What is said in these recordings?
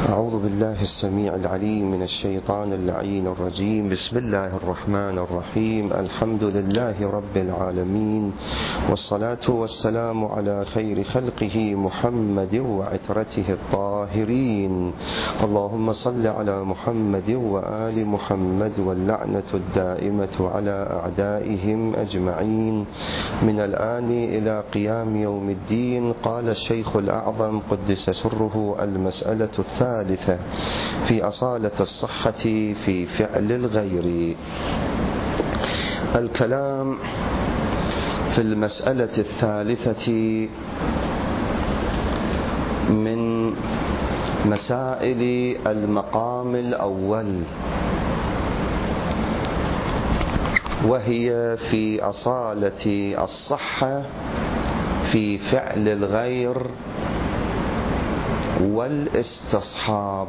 أعوذ بالله السميع العليم من الشيطان اللعين الرجيم. بسم الله الرحمن الرحيم. الحمد لله رب العالمين، والصلاة والسلام على خير خلقه محمد وعترته الطاهرين. اللهم صل على محمد وآل محمد، واللعنة الدائمة على أعدائهم أجمعين من الآن إلى قيام يوم الدين. قال الشيخ الأعظم قدس سره: المسألة الثالثة في أصالة الصحة في فعل الغير. الكلام في المسألة الثالثة من مسائل المقام الأول، وهي في أصالة الصحة في فعل الغير والاستصحاب.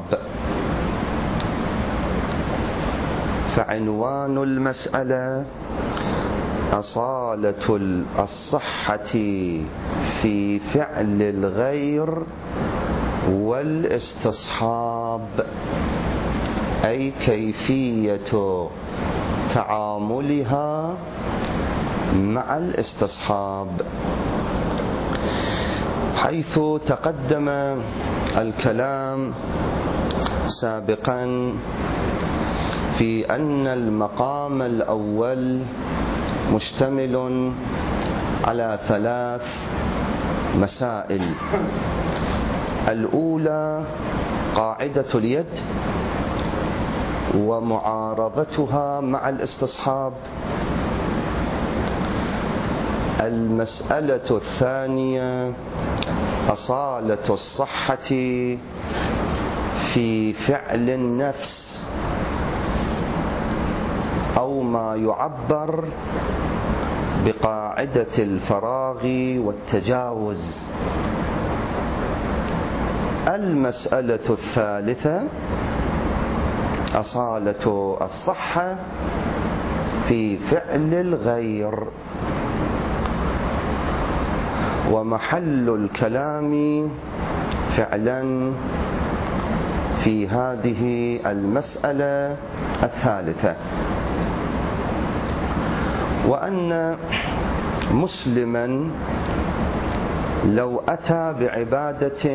فعنوان المسألة أصالة الصحة في فعل الغير والاستصحاب، أي كيفية تعاملها مع الاستصحاب، حيث تقدم الكلام سابقا في أن المقام الأول مشتمل على 3 مسائل. الأولى قاعدة اليد ومعارضتها مع الاستصحاب. المسألة الثانية أصالة الصحة في فعل النفس، أو ما يعبر بقاعدة الفراغ والتجاوز. المسألة الثالثة أصالة الصحة في فعل الغير. ومحل الكلام فعلا في هذه المسألة الثالثة، وأن مسلما لو أتى بعبادة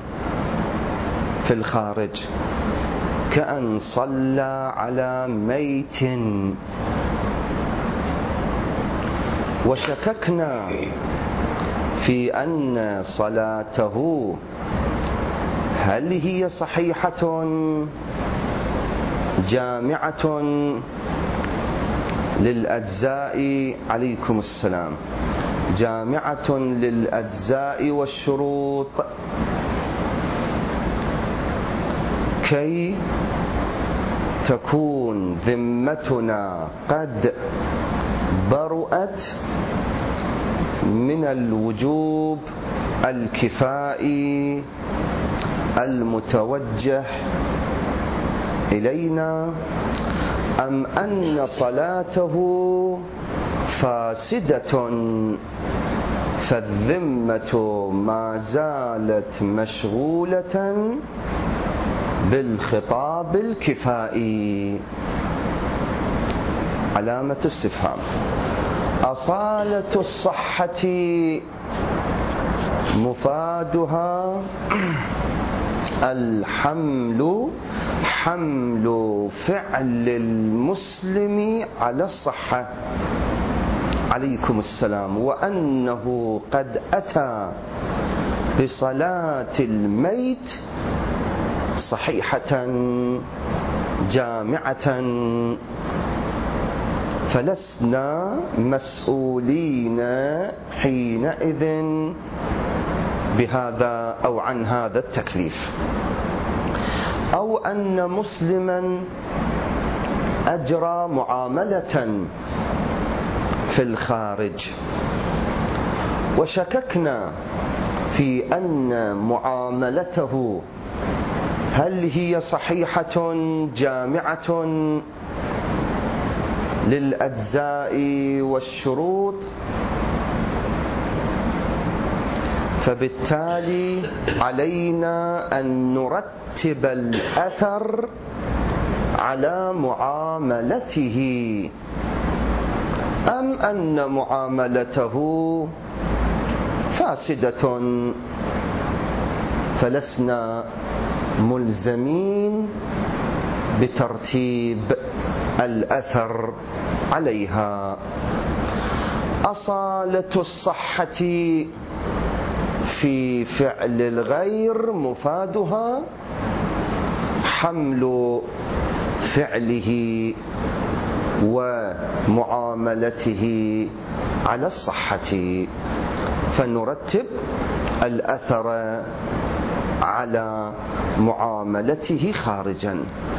في الخارج، كأن صلى على ميت، وشككنا في أن صلاته هل هي صحيحة جامعة للأجزاء، عليكم السلام، جامعة للأجزاء والشروط، كي تكون ذمتنا قد برؤت من الوجوب الكفائي المتوجه إلينا، أم أن صلاته فاسدة فالذمة ما زالت مشغولة بالخطاب الكفائي. علامة استفهام. أصالة الصحة مفادها حمل فعل المسلم على الصحة، عليكم السلام، وأنه قد أتى بصلاة الميت صحيحة جامعة، فلسنا مسؤولين حينئذ بهذا أو عن هذا التكليف. أو أن مسلما أجرى معاملة في الخارج، وشككنا في أن معاملته هل هي صحيحة جامعة للأجزاء والشروط، فبالتالي علينا أن نرتب الأثر على معاملته، أم أن معاملته فاسدة فلسنا ملزمين بترتيب الأثر عليها. أصالة الصحة في فعل الغير مفادها حمل فعله ومعاملته على الصحة، فنرتب الأثر على معاملته خارجا.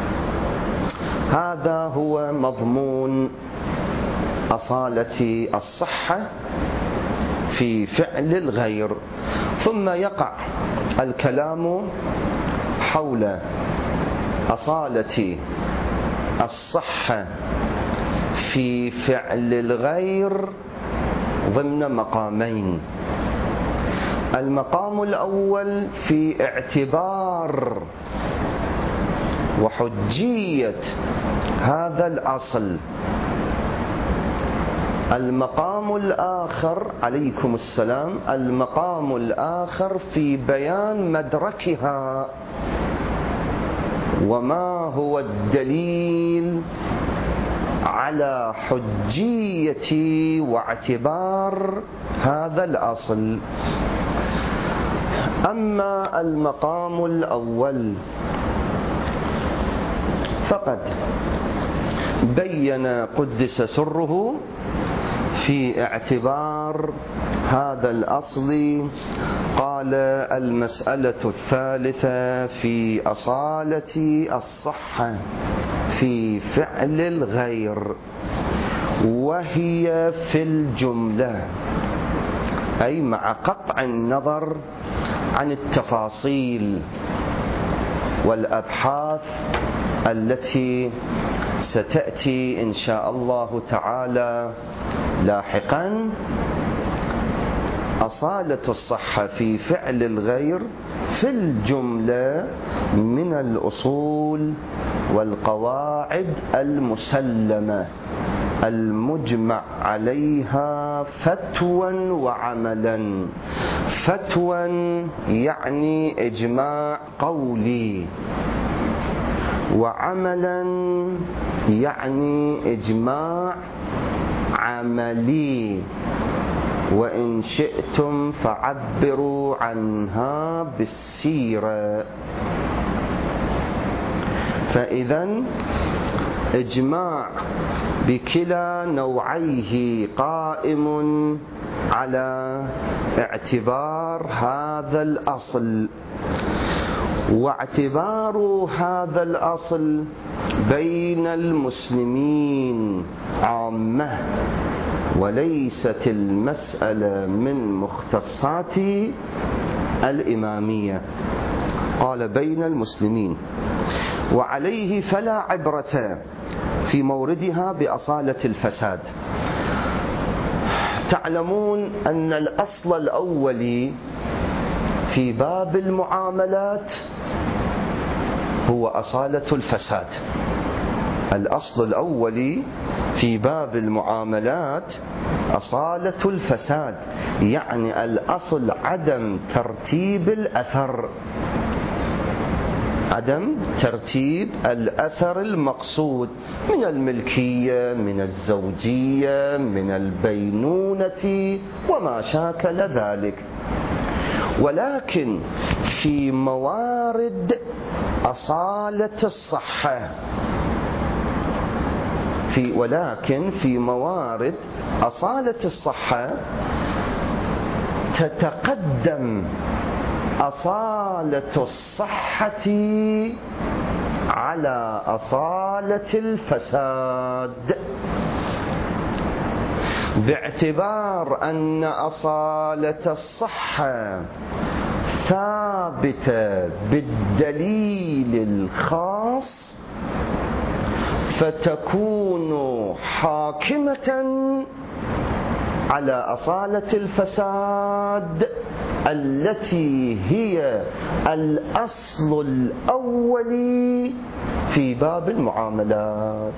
هذا هو مضمون أصالة الصحة في فعل الغير. ثم يقع الكلام حول أصالة الصحة في فعل الغير ضمن مقامين. المقام الأول في اعتبار وحجية هذا الأصل. المقام الآخر، عليكم السلام، المقام الآخر في بيان مدركها، وما هو الدليل على حجية واعتبار هذا الأصل. أما المقام الأول فقد بين قدس سره في اعتبار هذا الأصل. قال: المسألة الثالثة في أصالة الصحة في فعل الغير، وهي في الجملة، أي مع قطع النظر عن التفاصيل والأبحاث التي ستأتي إن شاء الله تعالى لاحقا. أصالة الصحة في فعل الغير في الجملة من الأصول والقواعد المسلمة المجمع عليها فتوى وعملا. فتوى يعني إجماع قولي، وعملا يعني إجماع عملي، وإن شئتم فعبروا عنها بالسيرة. فإذا إجماع بكلا نوعيه قائم على اعتبار هذا الأصل، واعتبار هذا الأصل بين المسلمين عامة، وليست المسألة من مختصات الإمامية. قال: بين المسلمين، وعليه فلا عبرة في موردها بأصالة الفساد. تعلمون أن الأصل الأولي في باب المعاملات هو أصالة الفساد. الأصل الأولي في باب المعاملات أصالة الفساد، يعني الأصل عدم ترتيب الأثر، عدم ترتيب الأثر المقصود من الملكية، من الزوجية، من البينونة وما شاكل ذلك. ولكن في موارد أصالة الصحة، في موارد أصالة الصحة تتقدم أصالة الصحة على أصالة الفساد، باعتبار أن أصالة الصحة ثابتة بالدليل الخاص، فتكون حاكمة على أصالة الفساد التي هي الأصل الأولي في باب المعاملات.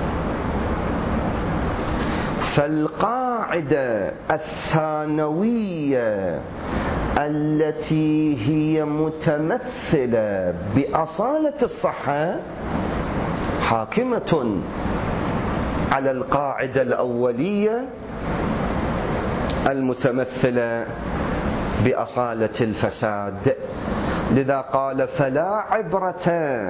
فالقاعدة الثانوية التي هي متمثلة بأصالة الصحة حاكمة على القاعدة الأولية المتمثلة بأصالة الفساد. لذا قال فلا عبرة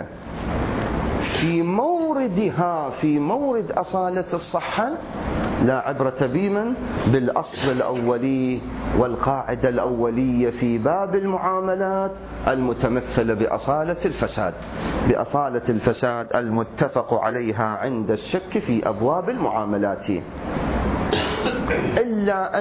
في موردها، في مورد أصالة الصحة لا عبرة بمن؟ بالأصل الأولي والقاعدة الأولية في باب المعاملات المتمثلة بأصالة الفساد، بأصالة الفساد المتفق عليها عند الشك في أبواب المعاملات. إلا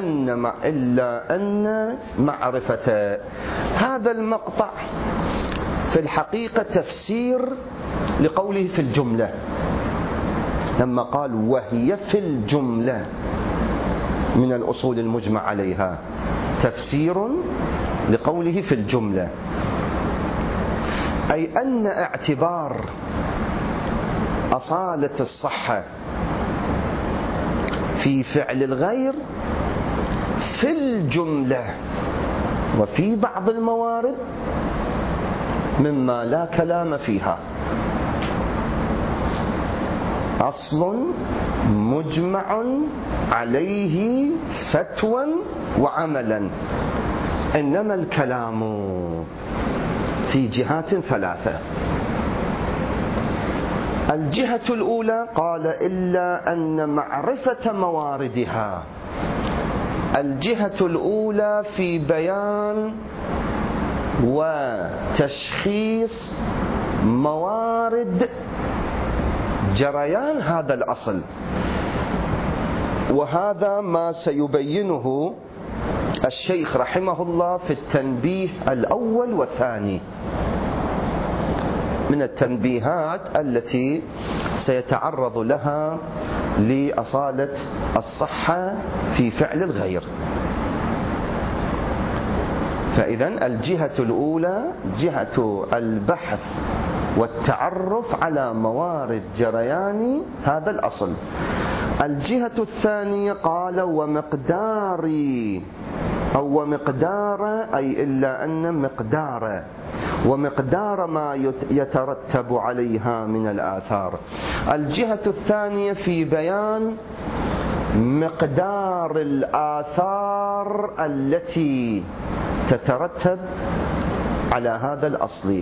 أن معرفة هذا المقطع في الحقيقة تفسير لقوله في الجملة، لما قال وهي في الجملة من الأصول المجمع عليها، تفسير لقوله في الجملة، أي أن اعتبار أصالة الصحة في فعل الغير في الجملة وفي بعض الموارد مما لا كلام فيها، أصل مجمع عليه فتوى وعملا. إنما الكلام في جهات ثلاثة. الجهة الأولى قال إلا أن معرفة مواردها، الجهة الأولى في بيان وتشخيص موارد جريان هذا الأصل، وهذا ما سيبينه الشيخ رحمه الله في التنبيه الأول والثاني من التنبيهات التي سيتعرض لها لأصالة الصحة في فعل الغير. فإذن الجهة الأولى جهة البحث والتعرف على موارد جريان هذا الأصل. الجهة الثانية قال ومقداري أو ومقدار، أي إلا أن مقدار ومقدار ما يترتب عليها من الآثار. الجهة الثانية في بيان مقدار الآثار التي تترتب على هذا الأصل،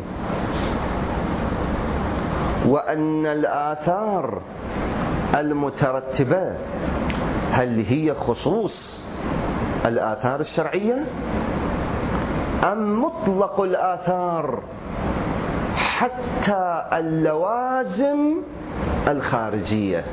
وأن الآثار المترتبة هل هي خصوص الآثار الشرعية أم مطلق الآثار حتى اللوازم الخارجية.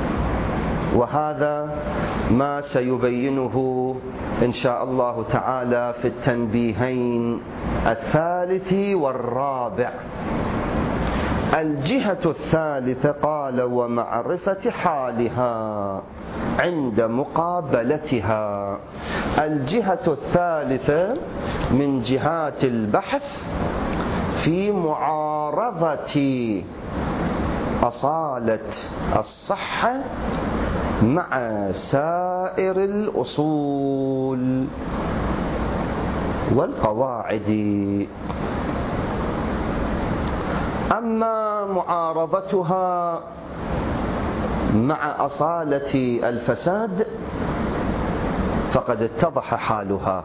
وهذا ما سيبينه إن شاء الله تعالى في التنبيهين الثالث والرابع. الجهة الثالثة قال ومعرفة حالها عند مقابلتها. الجهة الثالثة من جهات البحث في معارضة أصالة الصحة مع سائر الأصول والقواعد. أما معارضتها مع أصالة الفساد فقد اتضح حالها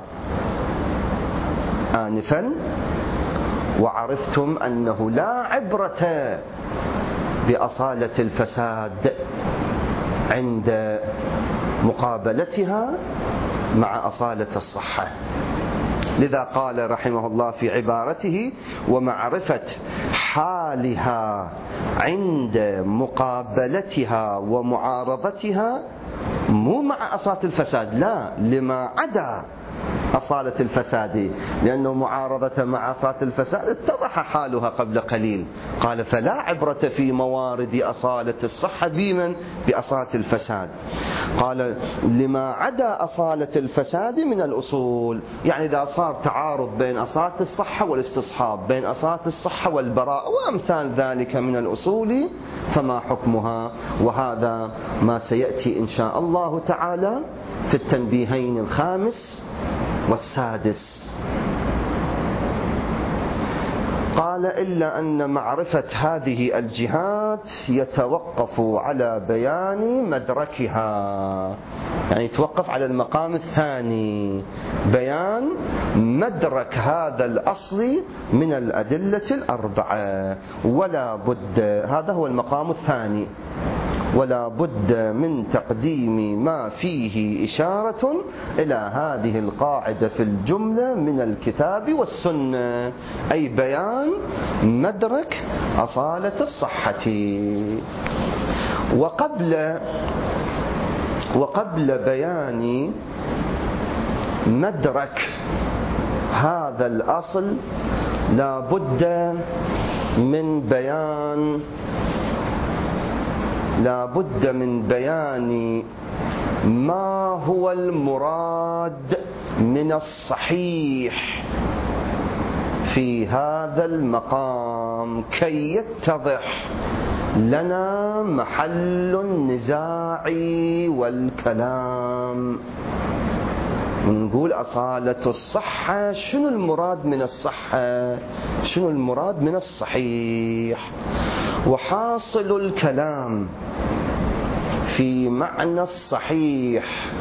آنفا، وعرفتم أنه لا عبرة بأصالة الفساد عند مقابلتها مع أصالة الصحة. لذا قال رحمه الله في عبارته ومعرفة حالها عند مقابلتها ومعارضتها، مو مع أصالة الفساد، لا، لما عدا أصالة الفساد، لأنه معارضة مع أصالة الفساد اتضح حالها قبل قليل. قال فلا عبرة في موارد أصالة الصحة بأصالة الفساد. قال لما عدا أصالة الفساد من الأصول، يعني إذا صار تعارض بين أصالة الصحة والاستصحاب، بين أصالة الصحة والبراءة وأمثال ذلك من الأصول، فما حكمها؟ وهذا ما سيأتي إن شاء الله تعالى في التنبيهين الخامس والسادس. قال إلا أن معرفة هذه الجهات يتوقف على بيان مدركها، يعني يتوقف على المقام الثاني، بيان مدرك هذا الأصل من الأدلة الأربعة. ولا بد، هذا هو المقام الثاني، ولا بد من تقديم ما فيه إشارة إلى هذه القاعدة في الجملة من الكتاب والسنة، أي بيان مدرك أصالة الصحة. وقبل بيان مدرك هذا الأصل لا بد من بيان ما هو المراد من الصحيح في هذا المقام، كي يتضح لنا محل النزاع والكلام. ونقول أصالة الصحة، شنو المراد من الصحة؟ شنو المراد من الصحيح؟ وحاصل الكلام في معنى الصحيح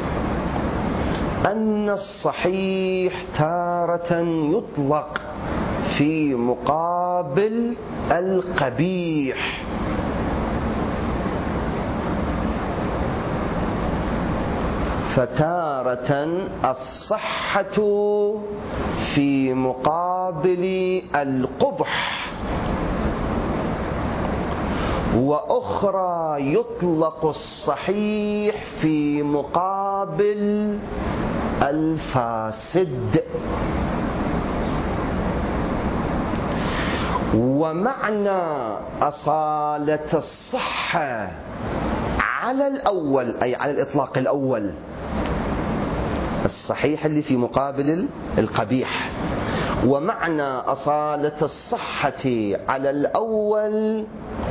أن الصحيح تارة يطلق في مقابل القبيح، فتارة الصحة في مقابل القبح، وأخرى يطلق الصحيح في مقابل الفاسد. ومعنى أصالة الصحة على الأول، أي على الإطلاق الأول، الصحيح اللي في مقابل القبيح، ومعنى أصالة الصحة على الأول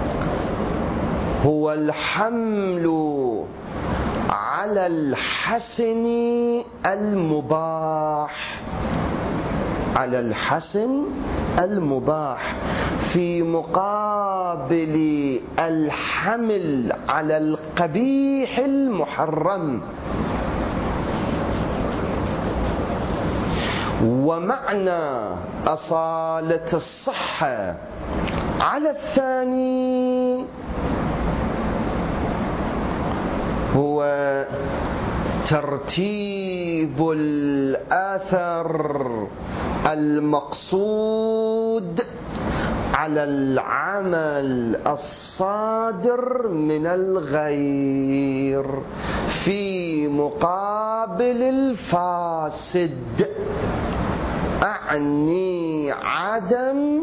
هو الحمل على الحسن المباح، على الحسن المباح في مقابل الحمل على القبيح المحرم. ومعنى أصالة الصحة على الثاني هو ترتيب الآثر المقصود على العمل الصادر من الغير في مقابل الفاسد، أعني عدم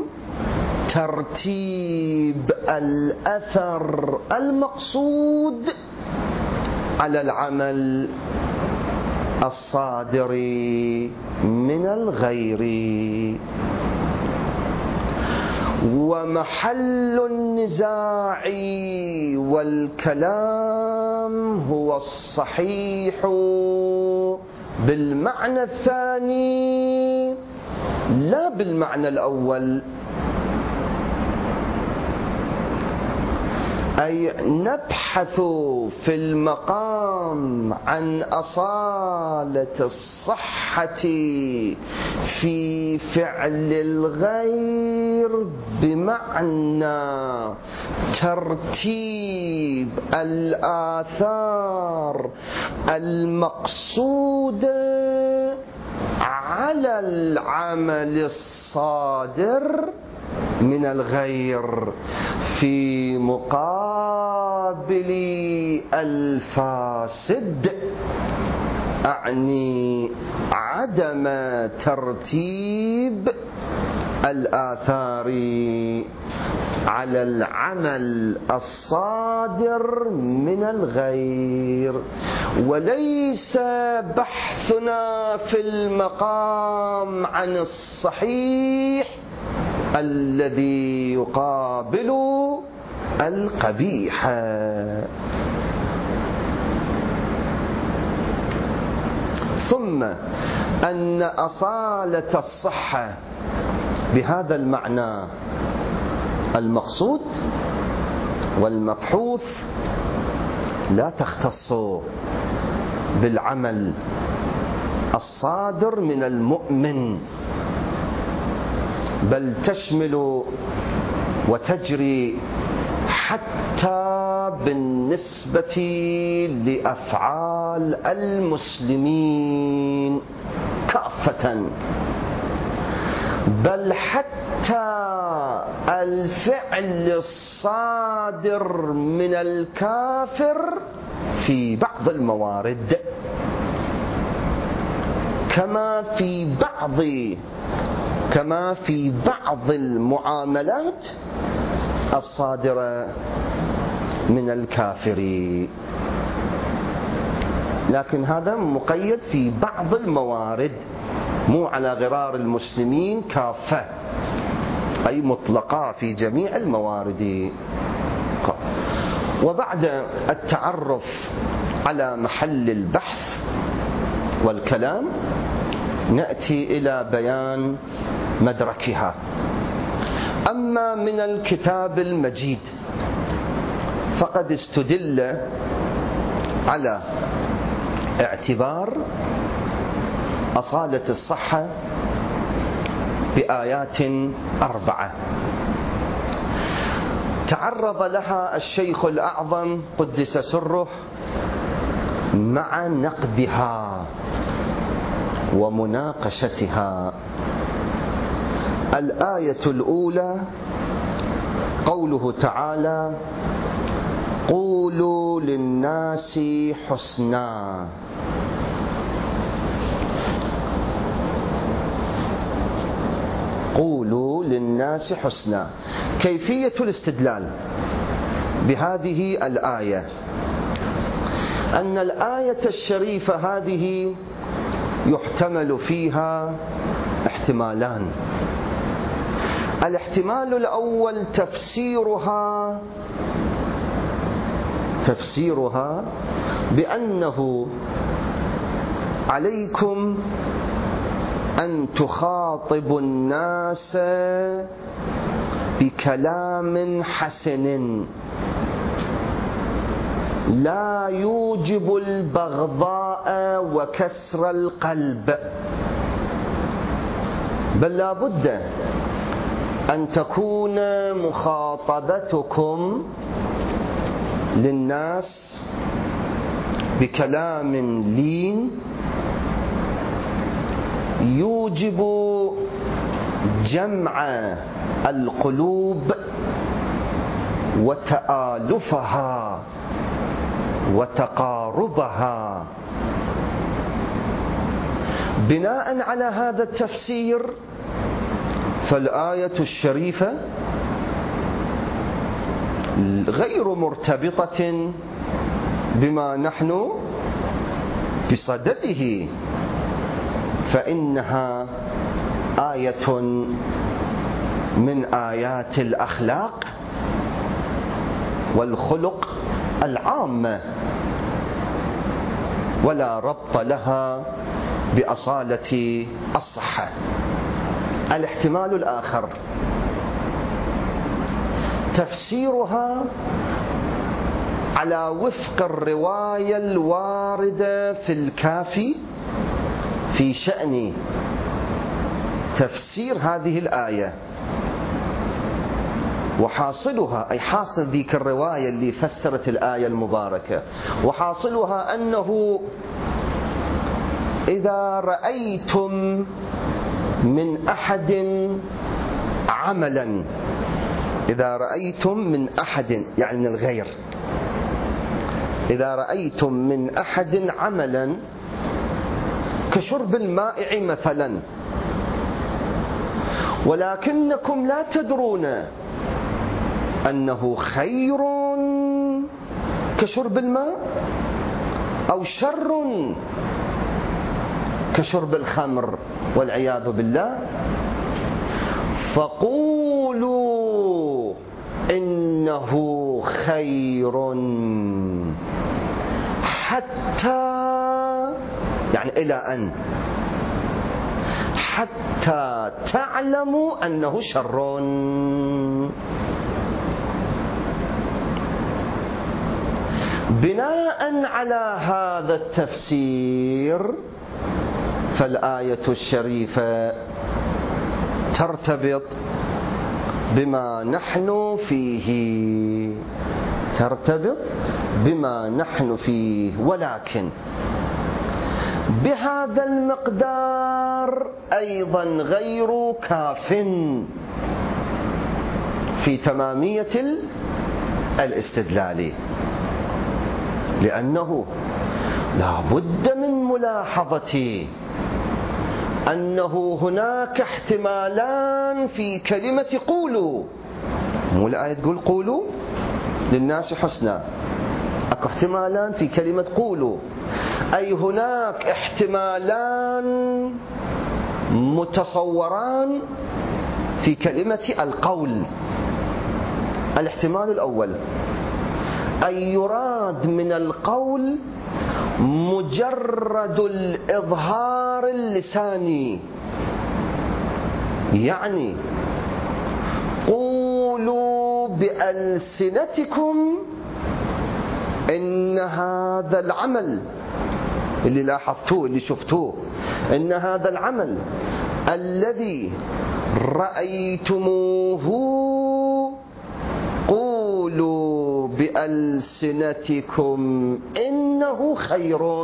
ترتيب الأثر المقصود على العمل الصادر من الغير. ومحل النزاع والكلام هو الصحيح بالمعنى الثاني لا بالمعنى الأول، أي نبحث في المقام عن أصالة الصحة في فعل الغير بمعنى ترتيب الآثار المقصودة على العمل الصادر من الغير في مقابل 'قابل الفاسد'. 'قابل الفاسد' يعني ترتيب الآثار المقصودة على العمل الصادر من الغير في مقابل الفاسد. 'قابل الفاسد' يعني ترتيب الآثار المقصودة على العمل الصادر من الغير في مقابل الفاسد. أعني عدم ترتيب الآثار على العمل الصادر من الغير، وليس بحثنا في المقام عن الصحيح الذي يقابل القبيح. ثم أن أصالة الصحة بهذا المعنى المقصود والمبحوث لا تختص بالعمل الصادر من المؤمن، بل تشمل وتجري حتى بالنسبة لأفعال المسلمين كافة، بل حتى الفعل الصادر من الكافر في بعض الموارد، كما في بعض المعاملات الصادرة من الكافر، لكن هذا مقيد في بعض الموارد، مو على غرار المسلمين كافة، أي مطلقة في جميع الموارد. وبعد التعرف على محل البحث والكلام نأتي إلى بيان مدركها. أما من الكتاب المجيد فقد استدل على اعتبار أصالة الصحة بآيات 4 تعرض لها الشيخ الأعظم قدس سره مع نقدها ومناقشتها. الآية الأولى قوله تعالى: قولوا للناس حسنا. قولوا للناس حسنا. كيفية الاستدلال بهذه الآية أن الآية الشريفة هذه يحتمل فيها احتمالان. الاحتمال الأول تفسيرها بأنه عليكم أن تخاطبوا الناس بكلام حسن لا يوجب البغضاء وكسر القلب، بل لا بد أن تكون مخاطبتكم للناس بكلام لين يوجب جمع القلوب وتآلفها وتقاربها. بناء على هذا التفسير فالآية الشريفة غير مرتبطة بما نحن بصدده، فإنها آية من آيات الأخلاق والخلق العامة، ولا ربط لها بأصالة الصحة. الاحتمال الآخر تفسيرها على وفق الرواية الواردة في الكافي في شأن تفسير هذه الآية، وحاصلها أي حاصل ذيك الرواية اللي فسرت الآية المباركة، وحاصلها أنه إذا رأيتم من أحد عملا، إذا رأيتم من أحد يعني من الغير، إذا رأيتم من أحد عملا كشرب المائع مثلا، ولكنكم لا تدرون أنه خير كشرب الماء أو شر كشرب الخمر والعياذ بالله. فقولوا إنه خير حتى، يعني إلى أن، حتى تعلموا أنه شر. بناء على هذا التفسير فالآية الشريفة ترتبط بما نحن فيه، ترتبط بما نحن فيه، ولكن بهذا المقدار أيضا غير كاف في تمامية الاستدلال، لأنه لا بد من ملاحظة أنه هناك احتمالان في كلمة قولوا. مو الآية تقول قولوا للناس حسنا، أكو احتمالان في كلمة قولوا، أي هناك احتمالان متصوران في كلمة القول. الاحتمال الأول أن يراد من القول مجرد الإظهار اللساني، يعني قولوا بألسنتكم إن هذا العمل اللي لاحظتوه اللي شفتوه، إن هذا العمل الذي رأيتموه قولوا بألسنتكم إنه خير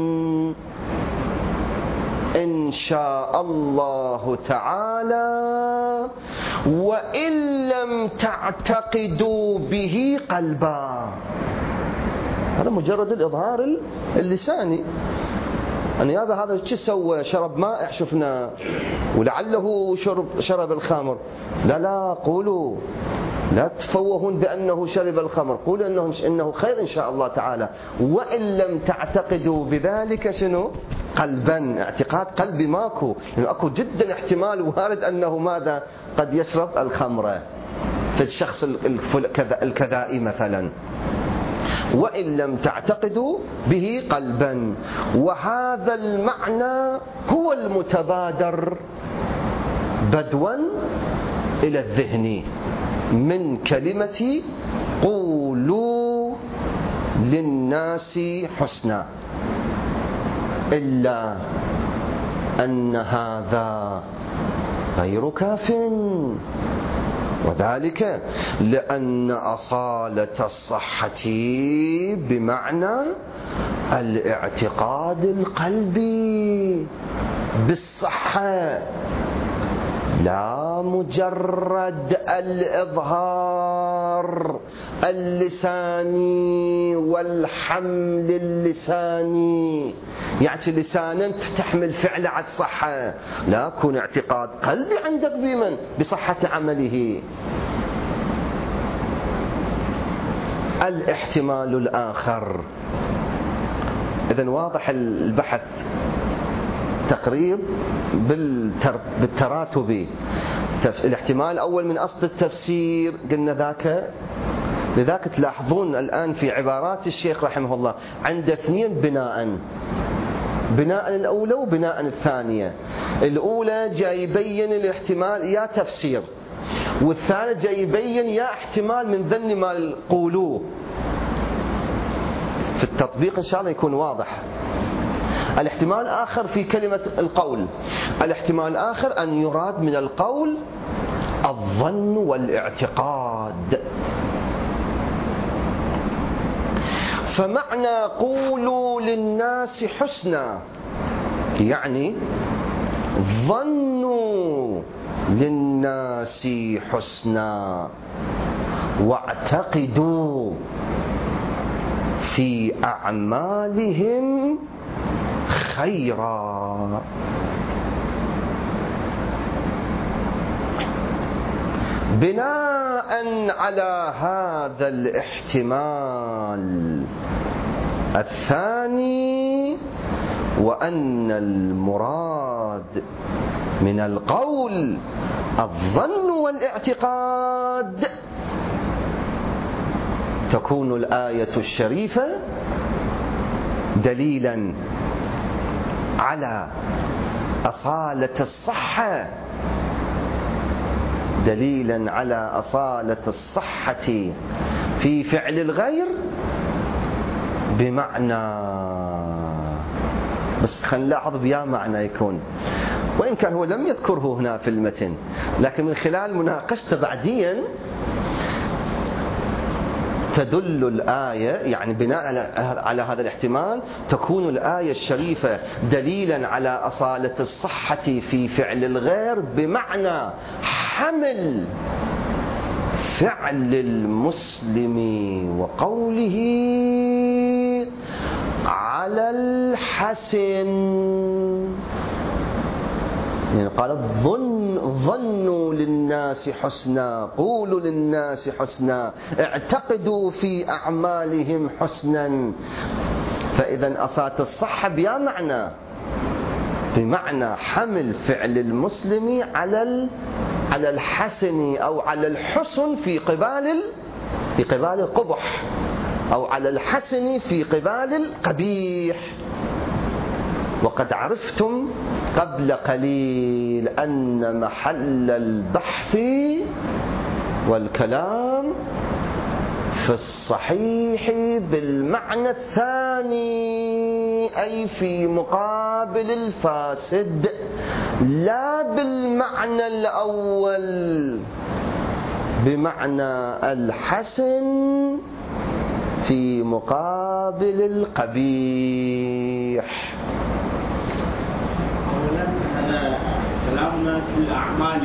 إن شاء الله تعالى، وإن لم تعتقدوا به قلبا. هذا مجرد الإظهار اللساني، أن هذا شو سوى؟ شرب مائع شفنا، ولعله شرب الخمر. لا قولوا، لا تفوهون بأنه شرب الخمر، قولوا إنه خير إن شاء الله تعالى، وإن لم تعتقدوا بذلك شنو؟ قلبا. اعتقاد قلبي ماكو، يعني أكو جدا احتمال وارد أنه ماذا؟ قد يشرب الخمر في الشخص الكذائي مثلا، وإن لم تعتقدوا به قلبا. وهذا المعنى هو المتبادر بدوا إلى الذهن من كلمة قولوا للناس حسنا، إلا أن هذا غير كاف، وذلك لأن أصالة الصحة بمعنى الاعتقاد القلبي بالصحة، لا مجرد الإظهار اللساني والحمل اللساني، يعني لسانا تحمل فعل على الصحة، لا يكون اعتقاد قلبي عندك بمن؟ بصحة عمله. الاحتمال الآخر، إذن واضح البحث تقريب بالتراتب. الاحتمال الأول من أصل التفسير قلنا ذاك، لذاك تلاحظون الآن في عبارات الشيخ رحمه الله عند اثنين بناء الأولى وبناء الثانية. الأولى جاي يبين الاحتمال يا تفسير، والثانية جاي يبين يا احتمال من ذن ما قولوه. في التطبيق إن شاء الله يكون واضح. الاحتمال الآخر في كلمة القول، الاحتمال الآخر أن يراد من القول الظن والاعتقاد. فمعنى قولوا للناس حسنا يعني ظنوا للناس حسنا، واعتقدوا في أعمالهم خيرا. بناء على هذا الاحتمال الثاني، وأن المراد من القول الظن والاعتقاد، تكون الآية الشريفة دليلا على أصالة الصحة، دليلا على أصالة الصحة في فعل الغير، بمعنى، بس خلينا نلاحظ بيا معنى يكون، وإن كان هو لم يذكره هنا في المتن، لكن من خلال مناقشته بعديا تدل الآية، يعني بناء على هذا الاحتمال تكون الآية الشريفة دليلا على أصالة الصحة في فعل الغير، بمعنى حمل فعل المسلم وقوله على الحسن. يعني قال ظنوا للناس حسنا، قولوا للناس حسنا، اعتقدوا في أعمالهم حسنا. فإذا أصالة الصحة بيا معنى، بمعنى حمل فعل المسلم على الحسن أو على الحسن في قبال القبح، أو على الحسن في قبال القبيح. وقد عرفتم قبل قليل أن محل البحث والكلام في الصحيح بالمعنى الثاني، أي في مقابل الفاسد، لا بالمعنى الأول بمعنى الحسن في مقابل القبيح. أولا هذا كلامنا في الأعمال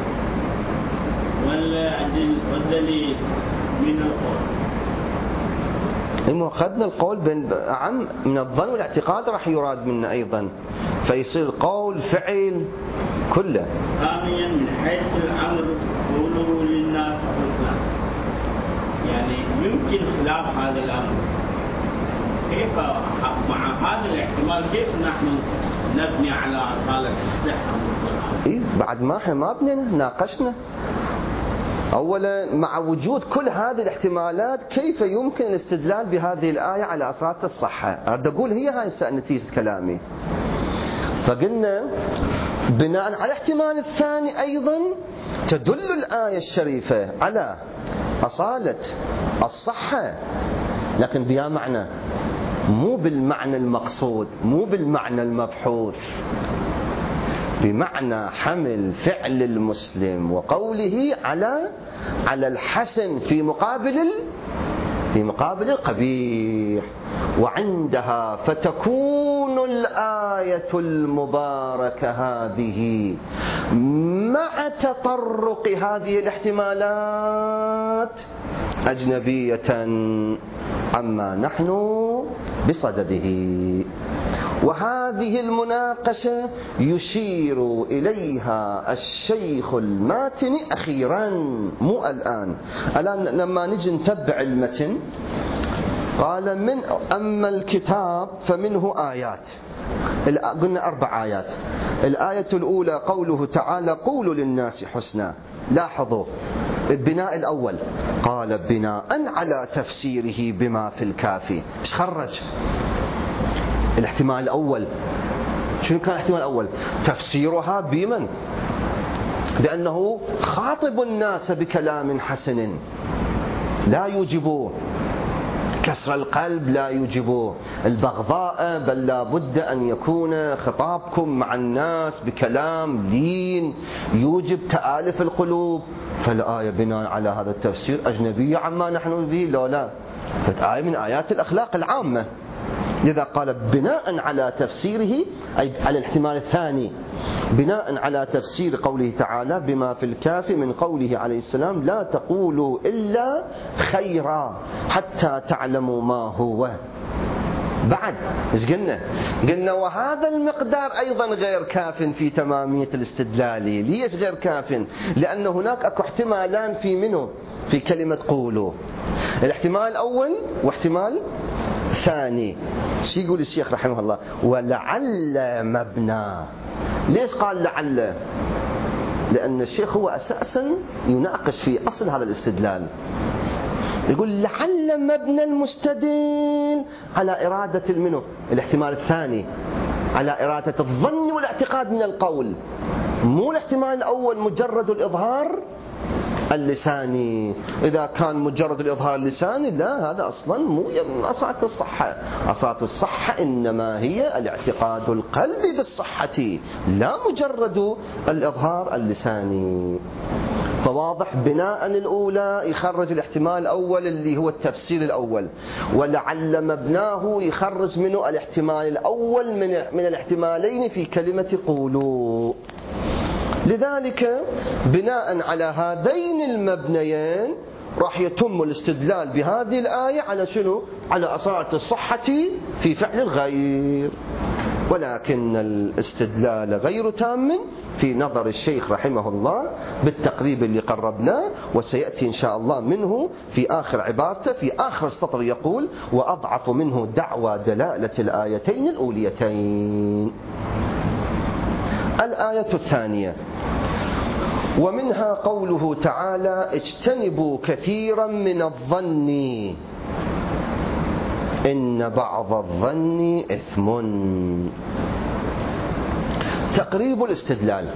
والدليل من القول. أخذنا القول أعم من الظن والاعتقاد، راح يراد منا أيضا، فيصير القول فعل كله. ثانيا من حيث الأمر قولوا للناس حسنا، يعني يمكن خلاف هذا الأمر. كيف مع هذا الاحتمال كيف نحن نبني على أصالة الصحة؟ بعد ما احنا ما بنينا، ناقشنا. أولا مع وجود كل هذه الاحتمالات كيف يمكن الاستدلال بهذه الآية على أصالة الصحة؟ أريد أقول هي هاي نتيجة كلامي. فقلنا بناء على الاحتمال الثاني أيضا تدل الآية الشريفة على أصالة الصحة، لكن بها معنى، مو بالمعنى المقصود، مو بالمعنى المبحوث، بمعنى حمل فعل المسلم وقوله على الحسن في مقابل القبيح. وعندها فتكون الآية المباركة هذه مع تطرق هذه الاحتمالات أجنبية عما نحن بصدده. وهذه المناقشة يشير إليها الشيخ الماتني أخيرا، مو الآن لما نجي نتبع المتن قال أما الكتاب فمنه آيات، قلنا 4 آيات. الآية الأولى قوله تعالى قولوا للناس حسنا. لاحظوا البناء الأول، قال بناء على تفسيره بما في الكافي. ايش خرج؟ الاحتمال الأول. شنو كان الاحتمال الأول؟ تفسيرها بمن؟ بأنه خاطب الناس بكلام حسن لا يوجب كسر القلب، لا يوجب البغضاء، بل لا بد أن يكون خطابكم مع الناس بكلام لين يوجب تآلف القلوب. فالآية بناء على هذا التفسير أجنبية عما نحن به، لا فآية من آيات الأخلاق العامة. لذا قال بناء على تفسيره، أي على الاحتمال الثاني، بناء على تفسير قوله تعالى بما في الكافي من قوله عليه السلام لا تقولوا إلا خيرا حتى تعلموا ما هو. بعد ايش قلنا؟ قلنا وهذا المقدار أيضا غير كاف في تمامية الاستدلال. ليش غير كاف؟ لأن هناك أكو احتمالان في منه في كلمة قولوا، الاحتمال الأول واحتمال ثاني. شو يقول الشيخ رحمه الله؟ ولعل مبنى. ليش قال لعل؟ لأن الشيخ هو أساسا يناقش في أصل هذا الاستدلال، يقول لعل مبنى المستدل على إرادة المنو، الاحتمال الثاني على إرادة الظن والاعتقاد من القول، مو الاحتمال الأول مجرد الإظهار اللساني. إذا كان مجرد الإظهار اللساني لا، هذا أصلا مو أصالة الصحة. أصالة الصحة إنما هي الاعتقاد القلبي بالصحة، لا مجرد الإظهار اللساني. فواضح بناء الأولى يخرج الاحتمال الأول اللي هو التفسير الأول، ولعل مبناه يخرج منه الاحتمال الأول من الاحتمالين في كلمة قولوا. لذلك بناء على هذين المبنيين راح يتم الاستدلال بهذه الآية على شنو؟ على أصالة الصحة في فعل الغير. ولكن الاستدلال غير تام في نظر الشيخ رحمه الله بالتقريب اللي قربناه، وسيأتي إن شاء الله منه في آخر عبارته في آخر السطر يقول وأضعف منه دعوى دلالة الآيتين الأوليتين. الآية الثانية ومنها قوله تعالى اجتنبوا كثيرا من الظن إن بعض الظن إثم. تقريب الاستدلال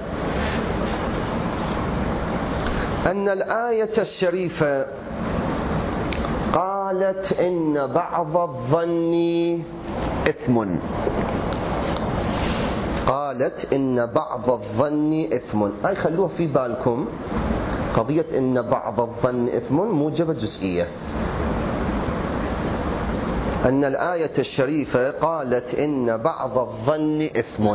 أن الآية الشريفة قالت إن بعض الظن إثم، قالت إن بعض الظن إثم. أي خلوه في بالكم، قضية إن بعض الظن إثم موجبة جزئية. أن الآية الشريفة قالت إن بعض الظن إثم،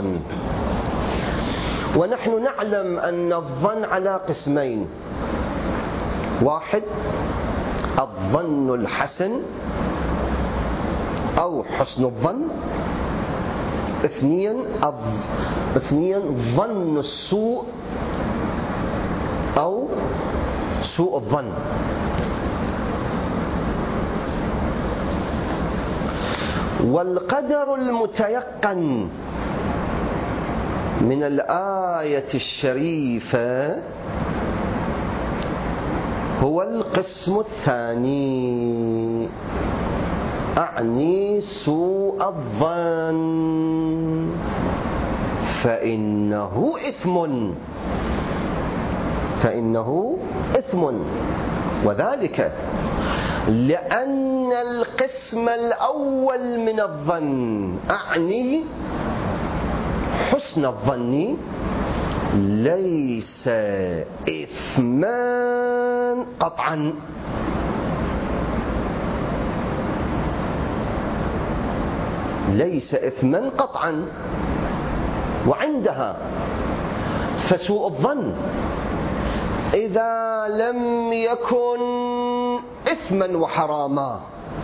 ونحن نعلم أن الظن على قسمين: واحد الظن الحسن أو حسن الظن، اثنين ظن السوء أو سوء الظن. والقدر المتيقن من الآية الشريفة هو القسم الثاني، أعني سوء الظن، فإنه إثم، وذلك لأن القسم الأول من الظن أعني حسن الظن ليس إثما قطعا، ليس إثما قطعا. وعندها فسوء الظن إذا لم يكن إثما وحراما،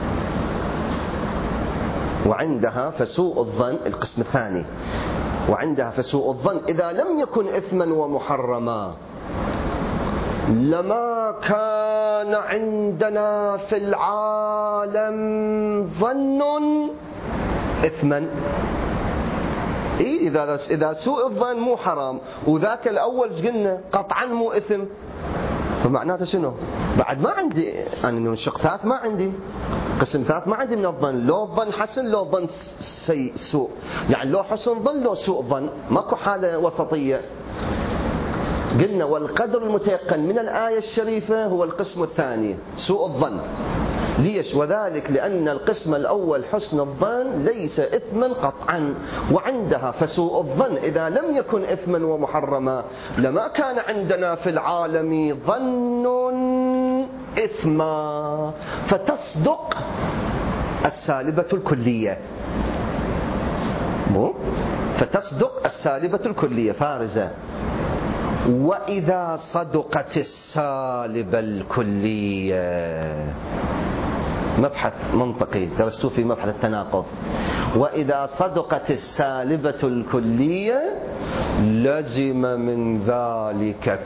وعندها فسوء الظن القسم الثاني، وعندها فسوء الظن إذا لم يكن إثما ومحرما لما كان عندنا في العالم ظن إثما. إذا سوء الظن مو حرام وذاك الأول قلنا قطعا مو إثم، فمعناته شنو؟ بعد ما عندي أنا منشق ثالث، ما عندي قسم ثالث، ما عندي من الظن، لو الظن حسن لو الظن سوء، يعني لو حسن ظن لو سوء ظن، ماكو حالة وسطية. قلنا والقدر المتيقن من الآية الشريفة هو القسم الثاني سوء الظن. ليش؟ وذلك لأن القسم الأول حسن الظن ليس إثما قطعا، وعندها فسوء الظن إذا لم يكن إثما ومحرما لما كان عندنا في العالم ظن إثما، فتصدق السالبة الكلية، فتصدق السالبة الكلية فارزة. وإذا صدقت السالبة الكلية مبحث منطقي درستوه في مبحث التناقض. وإذا صدقت السالبة الكلية لزم من ذلك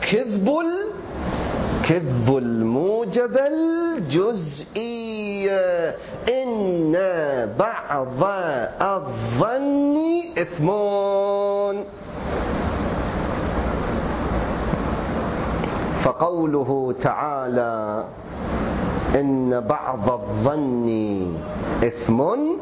كذب الموجب الجزئية. إن بعض الظن إثم. فقوله تعالى إن بعض الظن إثم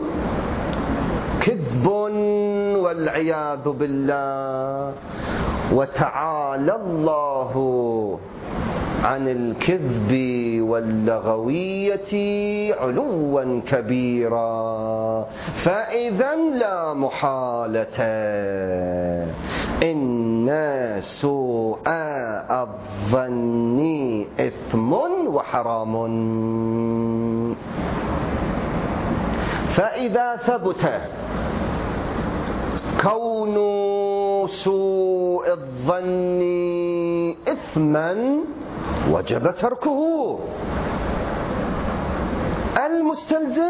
كذب والعياذ بالله. وتعالى الله عن الكذب واللغوية علوا كبيرا. فإذا لا محالة إن سوء الظن إثم وحرام. فإذا ثبت كون سوء الظن إثما وجب تركه. المستلزم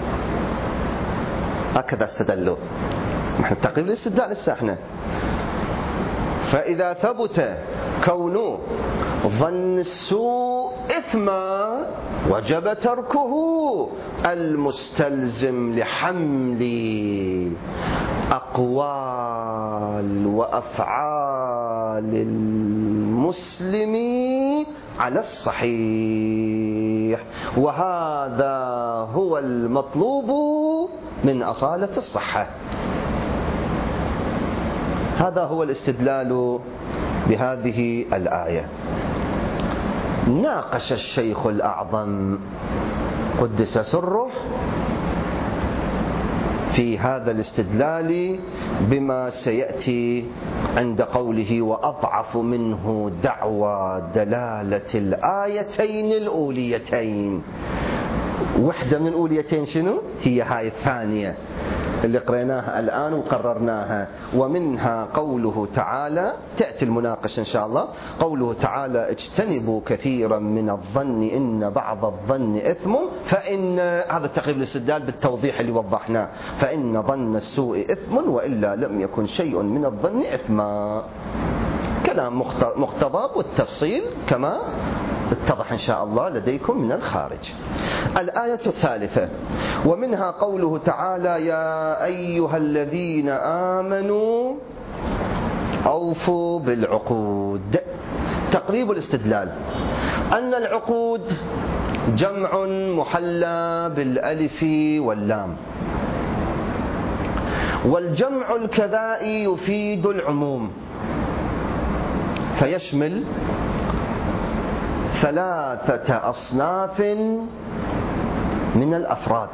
هكذا استدلوا. نحن تقريبا الاستدلال لسه احنا. فإذا ثبت كون ظن السوء إثما وجب تركه. المستلزم لحمل أقوال وأفعال المسلم على الصحيح. وهذا هو المطلوب من أصالة الصحة. هذا هو الاستدلال بهذه الآية. ناقش الشيخ الأعظم قدس سره في هذا الاستدلال بما سيأتي عند قوله وأضعف منه دعوى دلالة الآيتين الأوليتين. وحدة من الأوليتين شنو؟ هي هاي الثانية اللي قريناها الآن وقررناها. ومنها قوله تعالى، تأتي المناقشة إن شاء الله، قوله تعالى اجتنبوا كثيرا من الظن إن بعض الظن إثم. فإن هذا التقريب الاستدلال بالتوضيح اللي وضحناه. فإن ظن السوء إثم وإلا لم يكن شيء من الظن إثما. كلام مقتضب والتفصيل كما اتضح إن شاء الله لديكم من الخارج. الآية الثالثة ومنها قوله تعالى يا أيها الذين آمنوا أوفوا بالعقود. تقريب الاستدلال أن العقود جمع محلى بالألف واللام. والجمع الكذائي يفيد العموم فيشمل 3 أصناف من الأفراد.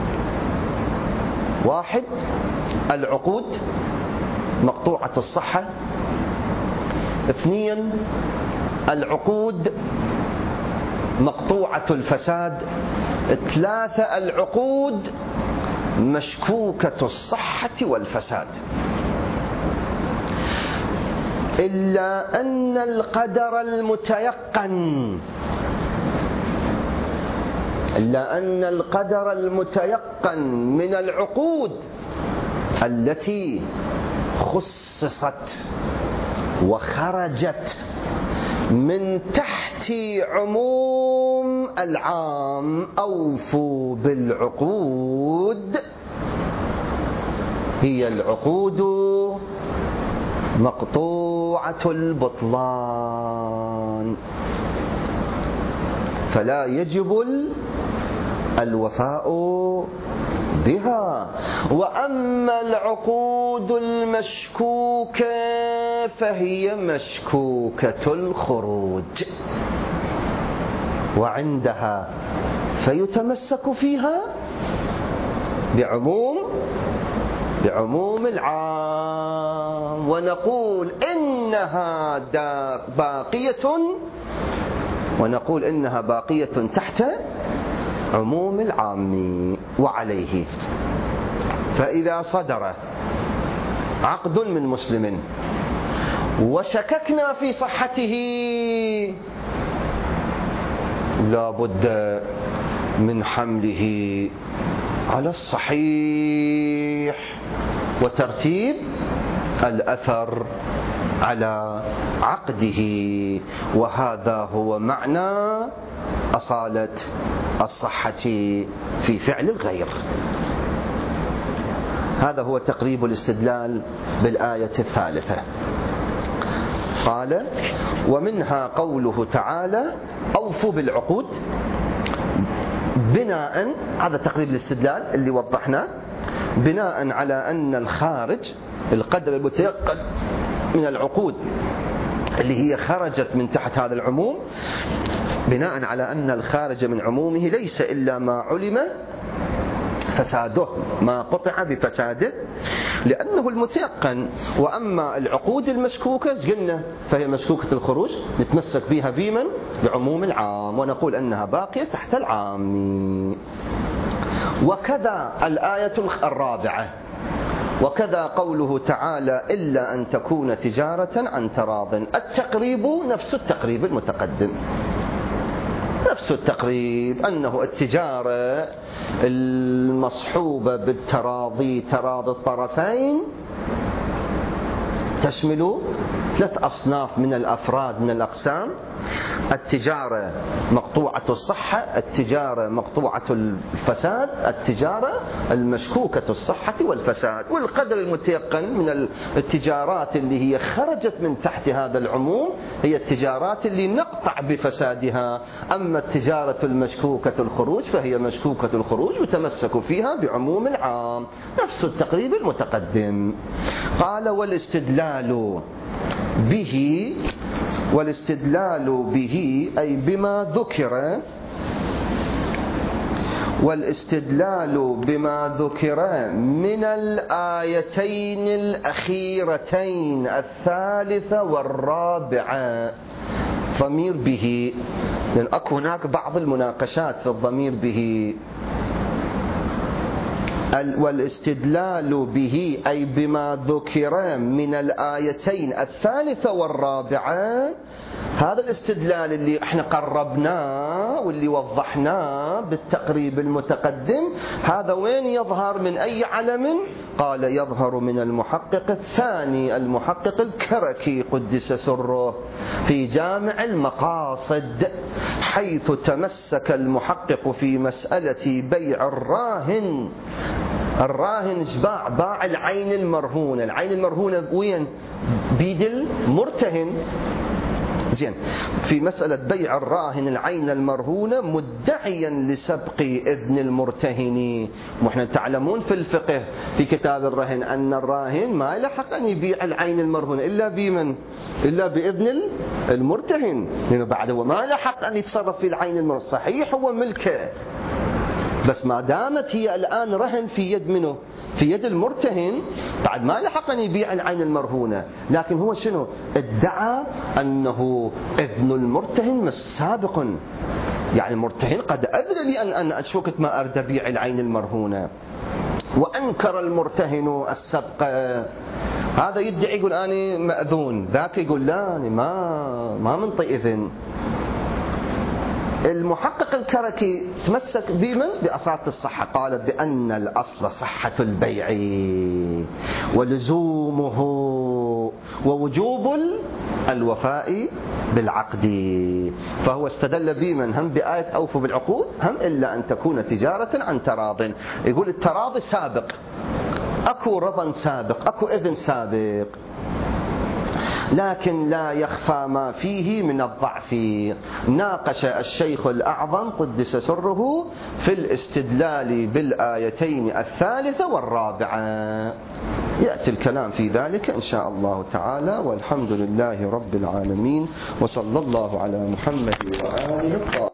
1 العقود مقطوعة الصحة. 2 العقود مقطوعة الفساد. 3 العقود مشكوكة الصحة والفساد. إلا أن القدر المتيقن من العقود التي خصصت وخرجت من تحت عموم العام أوفوا بالعقود هي العقود مقطوعة البطلان. فلا يجب الوفاء بها. وأما العقود المشكوكة فهي مشكوكة الخروج وعندها فيتمسك فيها بعموم العام ونقول إنها باقية تحت عموم العام. وعليه فإذا صدر عقد من مسلم وشككنا في صحته لا بد من حمله على الصحيح وترتيب الأثر على عقده. وهذا هو معنى أصالة الصحة في فعل الغير. هذا هو تقريب الاستدلال بالآية الثالثة. قال: ومنها قوله تعالى: أوفوا بالعقود، بناء، هذا تقريب الاستدلال اللي وضحناه، بناء على أن الخارج، القدر المتيقن من العقود اللي هي خرجت من تحت هذا العموم، بناء على أن الخارج من عمومه ليس إلا ما علم فساده، ما قطع بفساده، لأنه المتيقن. وأما العقود المشكوكة قلنا فهي مشكوكة الخروج، نتمسك بها بمن؟ بعموم العام، ونقول أنها باقية تحت العام. وكذا الآية الرابعة: وكذا قوله تعالى: إلا أن تكون تجارة عن تراض. التقريب نفس التقريب المتقدم، نفس التقريب، أنه التجارة المصحوبة بالتراضي، تراضي الطرفين، تشمل 3 أصناف من الأفراد من الأقسام: التجارة مقطوعة الصحة، التجارة مقطوعة الفساد، التجارة المشكوكة الصحة والفساد. والقدر المتيقن من التجارات اللي هي خرجت من تحت هذا العموم هي التجارات اللي نقطع بفسادها. أما التجارة المشكوكة الخروج فهي مشكوكة الخروج وتمسك فيها بعموم العام، نفس التقريب المتقدم. قال: والاستدلال به أي بما ذكر، والاستدلال بما ذكر من الآيتين الأخيرتين الثالثة والرابعة. ضمير به، لأن أكو هناك بعض المناقشات في الضمير به. والاستدلال به أي بما ذكر من الآيتين الثالثة والرابعة. هذا الاستدلال اللي احنا قربناه واللي وضحناه بالتقريب المتقدم، هذا وين يظهر؟ من أي علم؟ قال: يظهر من المحقق الثاني، المحقق الكركي قدس سره، في جامع المقاصد، حيث تمسك المحقق في مسألة بيع الراهن. الراهن باع العين المرهونة. العين المرهونة وين؟ بيد المرتهن. زين، في مسألة بيع الراهن العين المرهونة مدعيا لسبق إذن المرتهن. ونحن تعلمون في الفقه في كتاب الرهن أن الراهن ما يلحق أن يبيع العين المرهونة إلا بمن؟ إلا بإذن المرتهن، لأنه بعد هو ما يلحق أن يتصرف في العين المرهونة. صحيح هو ملكه، بس ما دامت هي الآن رهن في يد منه؟ في يد المرتهن، بعد ما لحق أن يبيع العين المرهونة. لكن هو شنو؟ ادعى أنه إذن المرتهن سابق، يعني المرتهن قد أذن لي أن أشوكت ما أرد أبيع العين المرهونة. وأنكر المرتهن السبق. هذا يدعي يقول أنا مأذون، ذاك يقول لا أنا ما منطي إذن. المحقق الكركي تمسك بمن؟ بأصالة الصحة. قال بأن الأصل صحة البيع ولزومه ووجوب الوفاء بالعقد. فهو استدل بمن؟ هم بآية أوفوا بالعقود، هم إلا أن تكون تجارة عن تراض. يقول التراضي سابق، أكو رضا سابق، أكو إذن سابق، لكن لا يخفى ما فيه من الضعف. ناقش الشيخ الأعظم قدس سره في الاستدلال بالآيتين الثالثة والرابعة. يأتي الكلام في ذلك إن شاء الله تعالى، والحمد لله رب العالمين، وصلى الله على محمد وآله الطاهرين.